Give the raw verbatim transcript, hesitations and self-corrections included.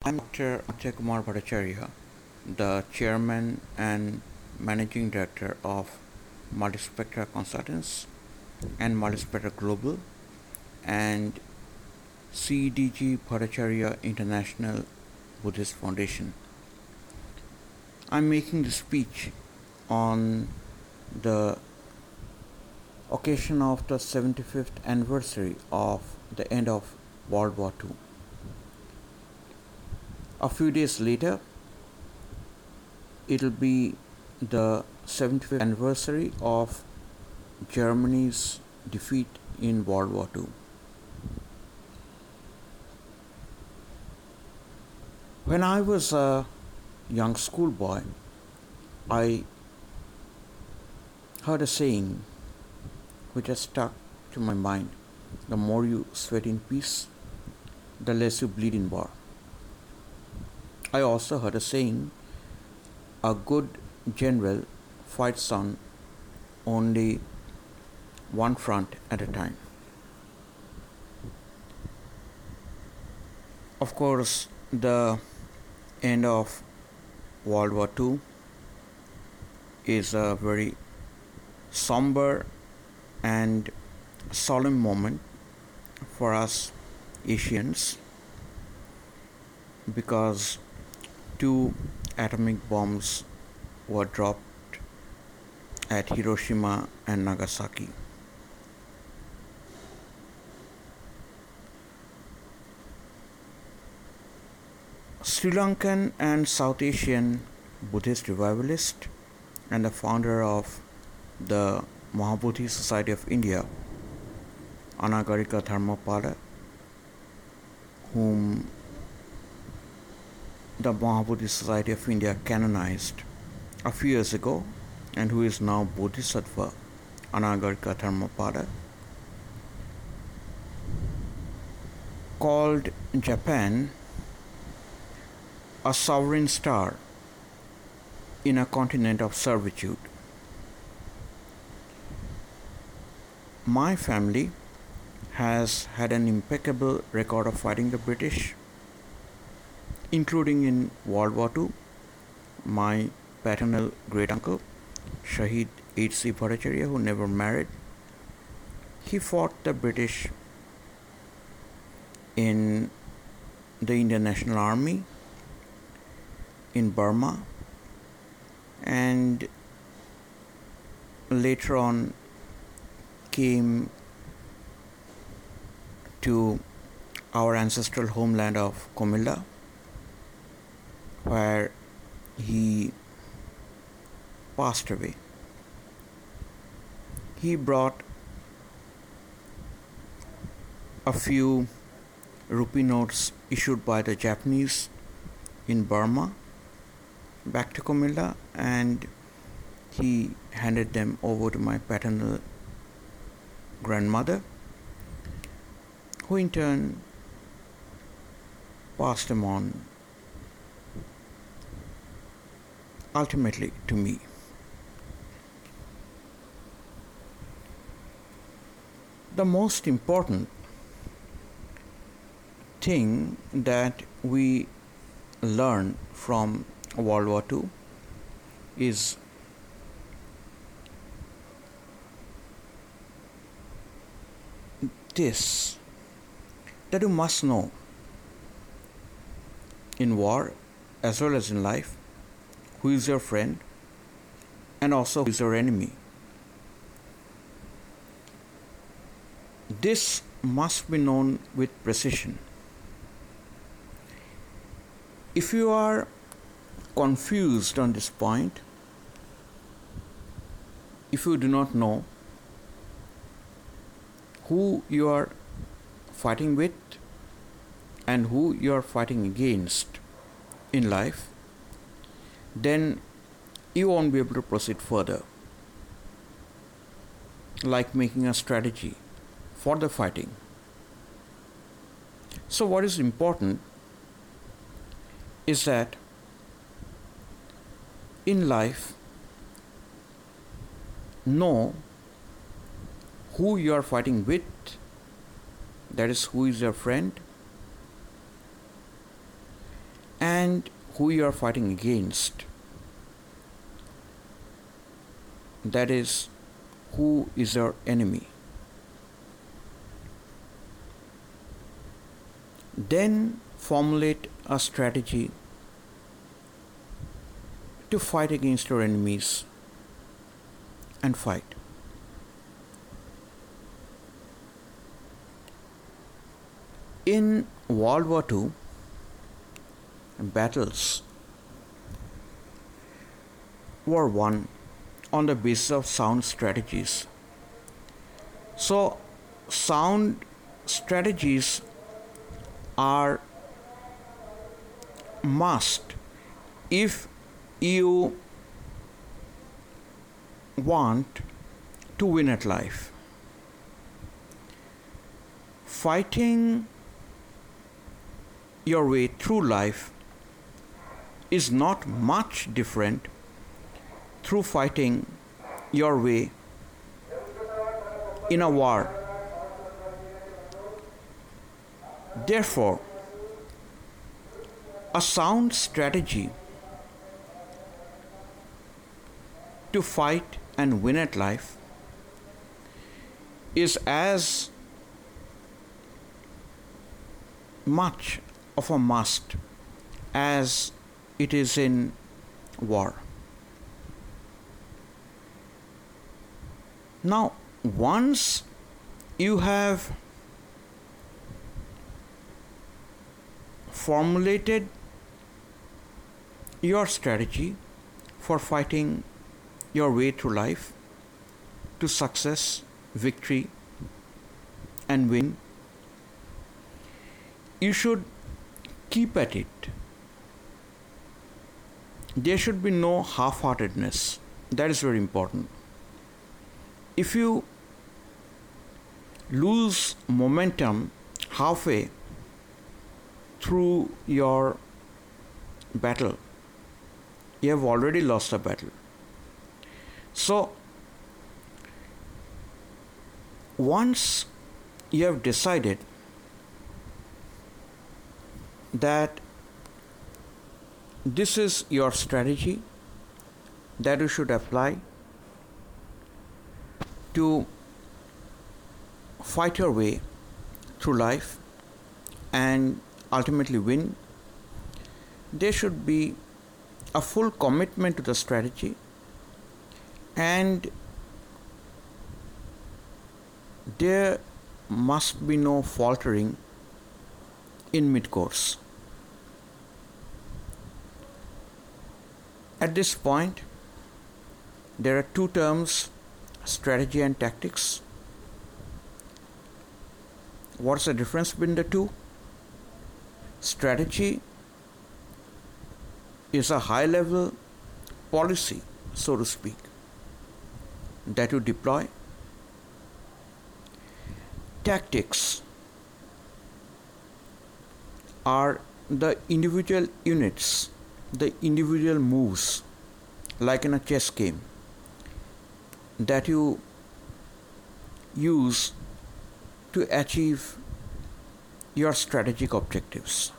I'm Doctor Akshay Kumar Bhattacharya, the Chairman and Managing Director of Multispectra Consultants and Multispectra Global and C D G Bhattacharya International Buddhist Foundation. I'm making this speech on the occasion of the seventy-fifth anniversary of the end of World War Two. A few days later, it'll be the seventy-fifth anniversary of Germany's defeat in World War Two. When I was a young schoolboy, I heard a saying which has stuck to my mind: the more you sweat in peace, the less you bleed in war. I also heard a saying: a good general fights on only one front at a time. Of course, the end of World War Two is a very somber and solemn moment for us Asians, because two atomic bombs were dropped at Hiroshima and Nagasaki. Sri Lankan and South Asian Buddhist revivalist and the founder of the Mahabodhi Society of India, Anagarika Dharmapada, whom the Mahabodhi Society of India canonized a few years ago, and who is now Bodhisattva Anagarika Dharmapada, called Japan a sovereign star in a continent of servitude. My family has had an impeccable record of fighting the British, including in World War Two. My paternal great uncle, Shahid H C Bhattacharya, who never married, he fought the British in the Indian National Army in Burma, and later on came to our ancestral homeland of Comilla, where he passed away. He brought a few rupee notes issued by the Japanese in Burma back to Comilla, and he handed them over to my paternal grandmother, who in turn passed them on ultimately to me. The most important thing that we learn from World War Two is this, that you must know in war as well as in life who is your friend and also who is your enemy. This must be known with precision. If you are confused on this point, if you do not know who you are fighting with and who you are fighting against in life, then you won't be able to proceed further, like making a strategy for the fighting. So what is important is that in life, know who you are fighting with, that is, who is your friend, and who you are fighting against. That is, who is your enemy. Then formulate a strategy to fight against your enemies and fight. In World War Two, battles were won on the basis of sound strategies. So, sound strategies are must if you want to win at life. Fighting your way through life is not much different through fighting your way in a war. Therefore, a sound strategy to fight and win at life is as much of a must as it is in war. Now, once you have formulated your strategy for fighting your way through life to success, victory, and win, you should keep at it. There should be no half-heartedness. That is very important. If you lose momentum halfway through your battle, you have already lost the battle. So, once you have decided that this is your strategy that you should apply to fight your way through life and ultimately win, there should be a full commitment to the strategy, and there must be no faltering in mid-course. At this point, there are two terms, strategy and tactics. What's the difference between the two? Strategy is a high-level policy, so to speak, that you deploy. Tactics are the individual units, the individual moves, like in a chess game, that you use to achieve your strategic objectives.